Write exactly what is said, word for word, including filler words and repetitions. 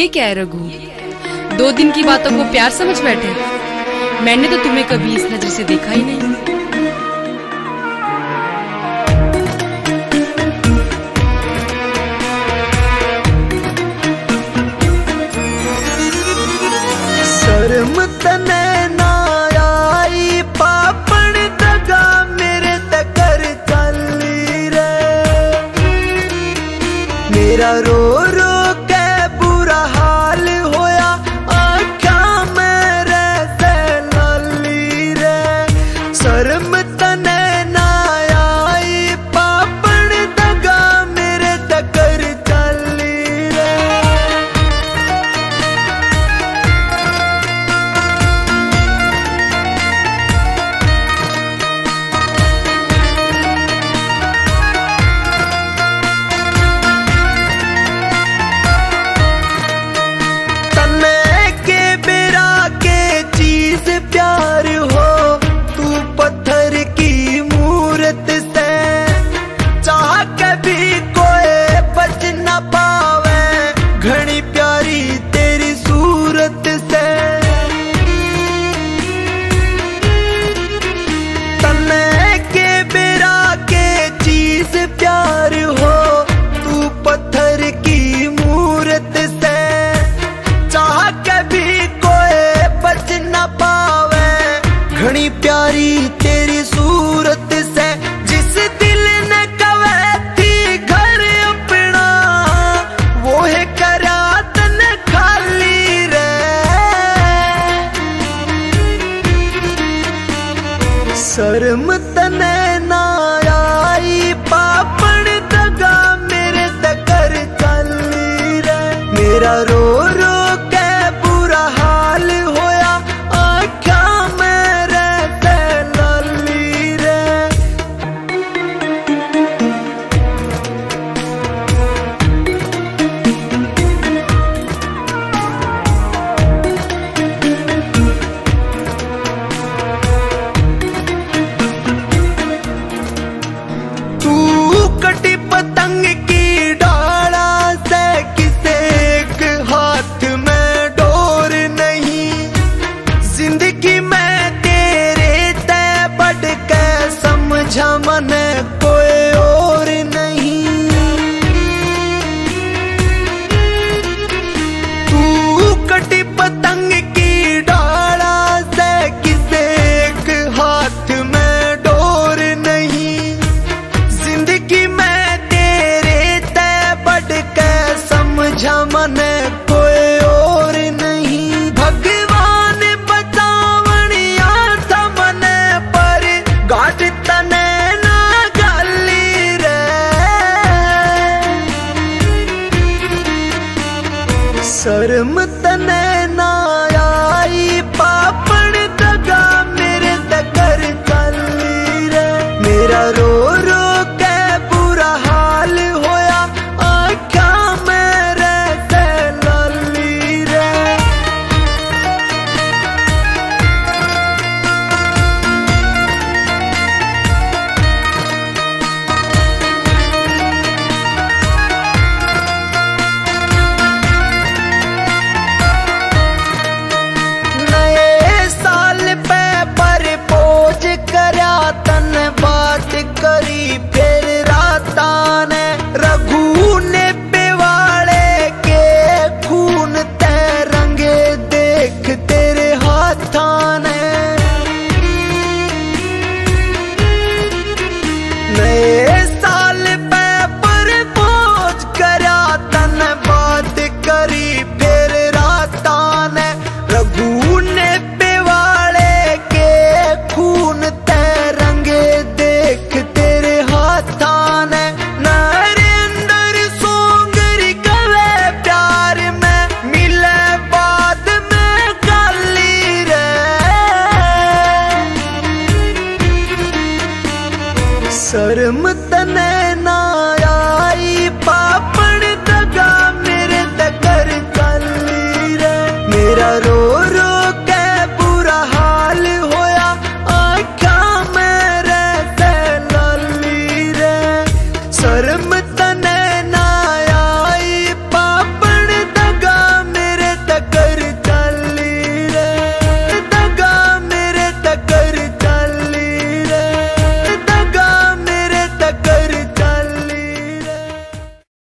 ये क्या है रघु, दो दिन की बातों को प्यार समझ बैठे? मैंने तो तुम्हें कभी इस नजर से देखा ही नहीं। शर्म तने ना आई पापण दगा मेरे तकर चली रे, मेरा रो रो के बुरा हाल होया आख्या मेरे से लाली रे। शर्म तने ना आई पापण दगा मेरे तकर चली रे। प्यार हो तू पत्थर की मूरत से, चाह कभी कोई बच न पावे घनी प्यारी तेरी सूरत से। तने के बिरा के चीज प्यार हो तू पत्थर की मूरत से, चाह कभी कोई बच न पावे घनी प्यारी तेरी सूरत से। जिस दिल ने कवे थी घर अपना वो है करा तन खाली रे। शर्म तने ना आई पापण दगा मेरे तकर चली रे, मेरा रो रो के बुरा हाल होया आख्या मेरे से लाली रे। तू कटी पतंग की डाला से किसे एक हाथ में डोर नहीं, जिंदगी में तेरे ते बढ़ के समझा मन कोई और नहीं। तू कटी पतंग की डाला से किसे एक हाथ में डोर नहीं, जिंदगी में तेरे ते बढ़ के समझा मन कोई और नहीं। भगवान बचावनिया समन पर गाठ तने ना गाली रे। शर्म तने ना आई पापण दगा मेरे तकर चली रे, मेरा रो रो के बुरा हाल होया आख्या मेरे से लाली रे। नए साल पे पर पोज करया तन बात करी फिर राता ने, रघु ने बेवाड़े के खून ते रंगे देख तेरे हाथा ने। नए साल पे पर पोज करया तन बात करी फिर राता ने, रघु ने बेवाड़े के खून ते रंगे देख तेरे हाथा ने। नरेंद्र सोंगरी कवे प्यार में मिले बाद में गाली रे। शर्म तने ना